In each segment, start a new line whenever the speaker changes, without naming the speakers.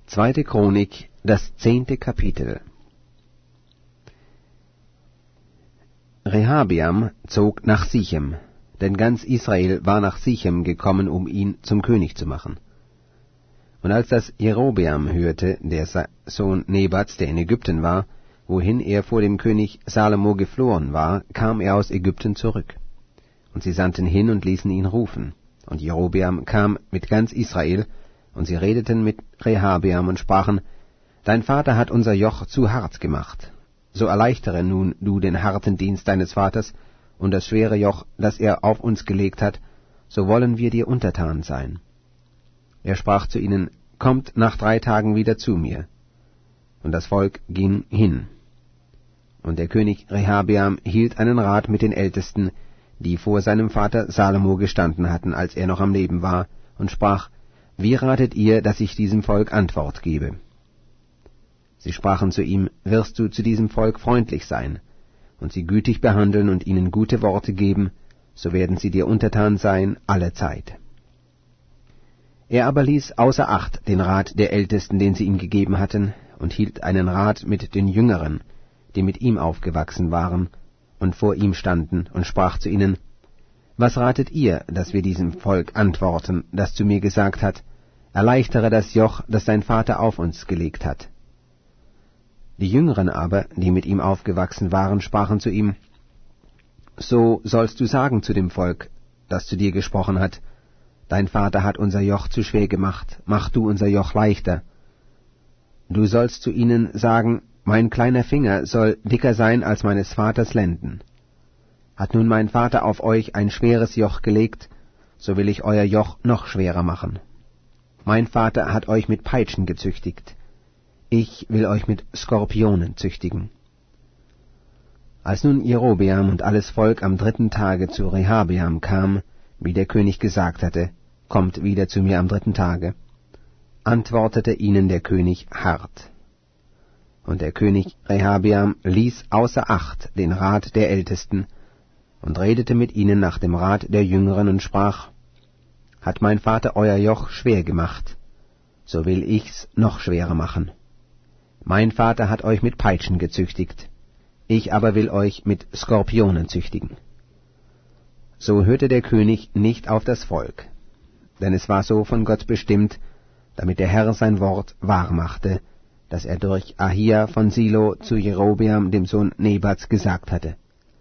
2. Chronik, das 10. Kapitel. Rehabeam zog nach Sichem, denn ganz Israel war nach Sichem gekommen, um ihn zum König zu machen. Und als das Jerobeam hörte, der Sohn Nebats, der in Ägypten war, wohin er vor dem König Salomo geflohen war, kam er aus Ägypten zurück. Und sie sandten hin und ließen ihn rufen. Und Jerobeam kam mit ganz Israel, und sie redeten mit Rehabeam und sprachen: Dein Vater hat unser Joch zu hart gemacht. So erleichtere nun du den harten Dienst deines Vaters und das schwere Joch, das er auf uns gelegt hat, so wollen wir dir untertan sein. Er sprach zu ihnen: Kommt nach 3 Tagen wieder zu mir. Und das Volk ging hin. Und der König Rehabeam hielt einen Rat mit den Ältesten, die vor seinem Vater Salomo gestanden hatten, als er noch am Leben war, und sprach: Wie ratet ihr, dass ich diesem Volk Antwort gebe? Sie sprachen zu ihm: Wirst du zu diesem Volk freundlich sein, und sie gütig behandeln und ihnen gute Worte geben, so werden sie dir untertan sein alle Zeit. Er aber ließ außer Acht den Rat der Ältesten, den sie ihm gegeben hatten, und hielt einen Rat mit den Jüngeren, die mit ihm aufgewachsen waren und vor ihm standen, und sprach zu ihnen: Was ratet ihr, dass wir diesem Volk antworten, das zu mir gesagt hat: Erleichtere das Joch, das dein Vater auf uns gelegt hat? Die Jüngeren aber, die mit ihm aufgewachsen waren, sprachen zu ihm: So sollst du sagen zu dem Volk, das zu dir gesprochen hat: Dein Vater hat unser Joch zu schwer gemacht, mach du unser Joch leichter. Du sollst zu ihnen sagen: Mein kleiner Finger soll dicker sein als meines Vaters Lenden. Hat nun mein Vater auf euch ein schweres Joch gelegt, so will ich euer Joch noch schwerer machen. Mein Vater hat euch mit Peitschen gezüchtigt, ich will euch mit Skorpionen züchtigen. Als nun Jerobeam und alles Volk am 3. Tage zu Rehabeam kam, wie der König gesagt hatte: Kommt wieder zu mir am 3. Tage, antwortete ihnen der König hart. Und der König Rehabeam ließ außer Acht den Rat der Ältesten und redete mit ihnen nach dem Rat der Jüngeren und sprach: Hat mein Vater euer Joch schwer gemacht, so will ich's noch schwerer machen. Mein Vater hat euch mit Peitschen gezüchtigt, ich aber will euch mit Skorpionen züchtigen. So hörte der König nicht auf das Volk, denn es war so von Gott bestimmt, damit der Herr sein Wort wahr machte, das er durch Ahia von Silo zu Jerobeam dem Sohn Nebats gesagt hatte.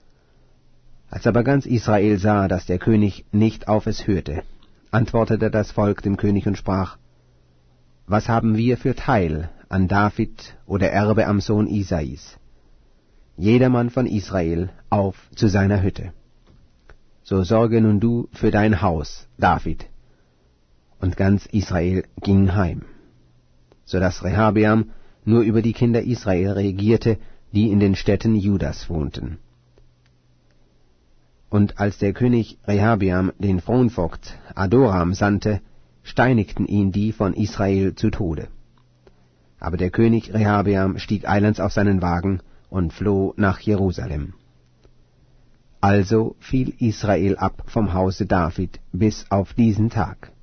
Als aber ganz Israel sah, dass der König nicht auf es hörte, antwortete das Volk dem König und sprach: Was haben wir für Teil an David oder Erbe am Sohn Isais? Jedermann von Israel auf zu seiner Hütte. So sorge nun du für dein Haus, David. Und ganz Israel ging heim, so dass Rehabeam nur über die Kinder Israel regierte, die in den Städten Judas wohnten. Und als der König Rehabeam den Fronvogt Adoram sandte, steinigten ihn die von Israel zu Tode. Aber der König Rehabeam stieg eilends auf seinen Wagen und floh nach Jerusalem. Also fiel Israel ab vom Hause David bis auf diesen Tag.